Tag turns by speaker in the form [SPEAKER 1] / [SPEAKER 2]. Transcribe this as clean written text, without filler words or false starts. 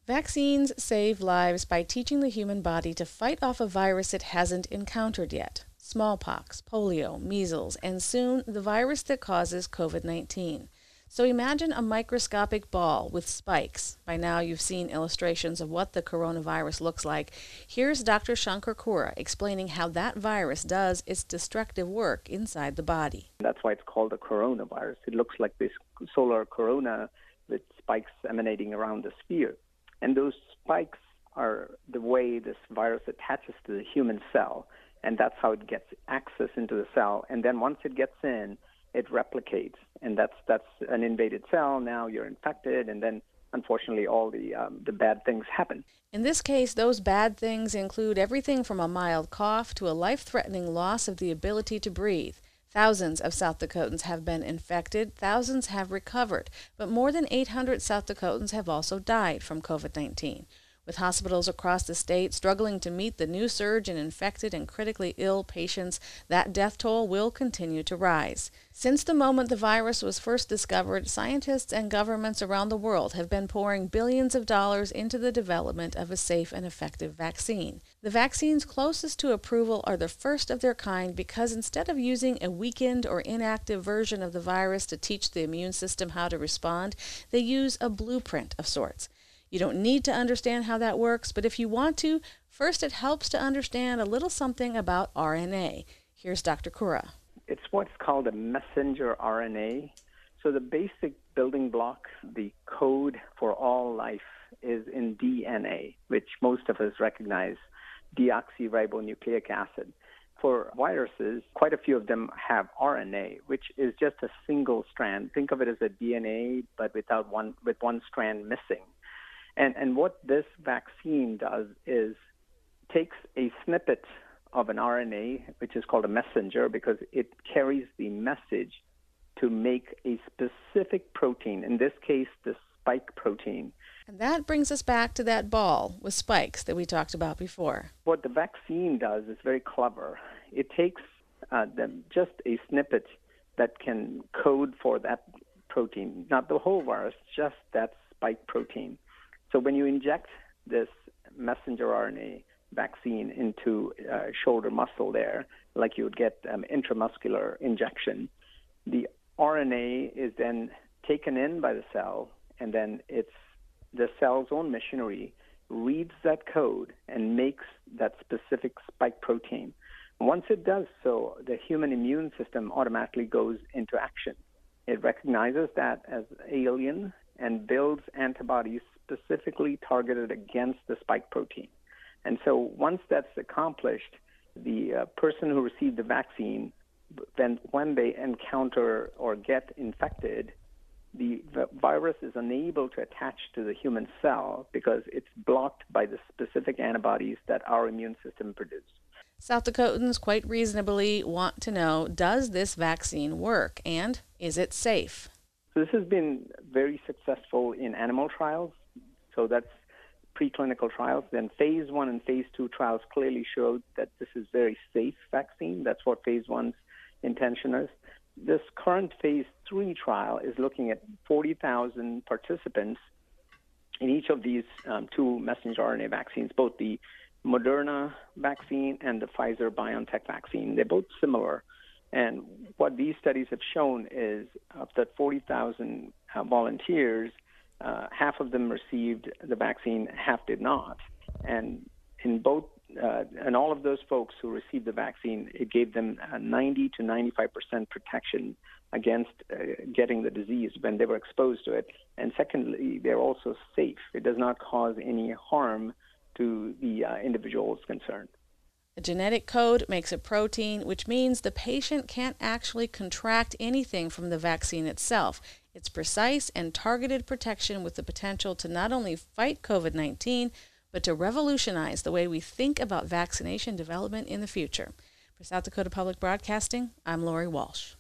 [SPEAKER 1] Vaccines save lives by teaching the human body to fight off a virus it hasn't encountered yet. Smallpox, polio, measles, and soon the virus that causes COVID-19. So imagine a microscopic ball with spikes. By now you've seen illustrations of what the coronavirus looks like. Here's Dr. Shankar Kura explaining how that virus does its destructive work inside the body.
[SPEAKER 2] That's why it's called a coronavirus. It looks like this solar corona with spikes emanating around the sphere. And those spikes are the way this virus attaches to the human cell, and that's how it gets access into the cell. And then once it gets in, it replicates, and that's an invaded cell. Now you're infected, and then unfortunately all the bad things happen.
[SPEAKER 1] In this case, those bad things include everything from a mild cough to a life-threatening loss of the ability to breathe. Thousands of South Dakotans have been infected, thousands have recovered, but more than 800 South Dakotans have also died from COVID-19. With hospitals across the state struggling to meet the new surge in infected and critically ill patients, that death toll will continue to rise. Since the moment the virus was first discovered, scientists and governments around the world have been pouring billions of dollars into the development of a safe and effective vaccine. The vaccines closest to approval are the first of their kind because instead of using a weakened or inactive version of the virus to teach the immune system how to respond, they use a blueprint of sorts. You don't need to understand how that works, but if you want to, first it helps to understand a little something about RNA. Here's Dr. Kura.
[SPEAKER 2] It's what's called a messenger RNA. So the basic building block, the code for all life, is in DNA, which most of us recognize, deoxyribonucleic acid. For viruses, quite a few of them have RNA, which is just a single strand. Think of it as a DNA, but with one strand missing. And what this vaccine does is takes a snippet of an RNA, which is called a messenger, because it carries the message to make a specific protein, in this case, the spike protein.
[SPEAKER 1] And that brings us back to that ball with spikes that we talked about before.
[SPEAKER 2] What the vaccine does is very clever. It takes just a snippet that can code for that protein, not the whole virus, just that spike protein. So when you inject this messenger RNA vaccine into shoulder muscle there, like you would get intramuscular injection, the RNA is then taken in by the cell, and then it's the cell's own machinery reads that code and makes that specific spike protein. Once it does so, the human immune system automatically goes into action. It recognizes that as alien and builds antibodies specifically targeted against the spike protein. And so once that's accomplished, the person who received the vaccine, when they encounter or get infected, the virus is unable to attach to the human cell because it's blocked by the specific antibodies that our immune system produces.
[SPEAKER 1] South Dakotans quite reasonably want to know, does this vaccine work, and is it safe?
[SPEAKER 2] So this has been very successful in animal trials. So that's preclinical trials. Then phase 1 and phase 2 trials clearly showed that this is very safe vaccine. That's what phase 1's intention is. This current phase 3 trial is looking at 40,000 participants in each of these two messenger RNA vaccines, both the Moderna vaccine and the Pfizer-BioNTech vaccine. They're both similar. And what these studies have shown is of the 40,000 volunteers, half of them received the vaccine, half did not. And in both, and all of those folks who received the vaccine, it gave them 90 to 95% protection against getting the disease when they were exposed to it. And secondly, they're also safe. It does not cause any harm to the individuals concerned.
[SPEAKER 1] A genetic code makes a protein, which means the patient can't actually contract anything from the vaccine itself. It's precise and targeted protection with the potential to not only fight COVID-19, but to revolutionize the way we think about vaccination development in the future. For South Dakota Public Broadcasting, I'm Lori Walsh.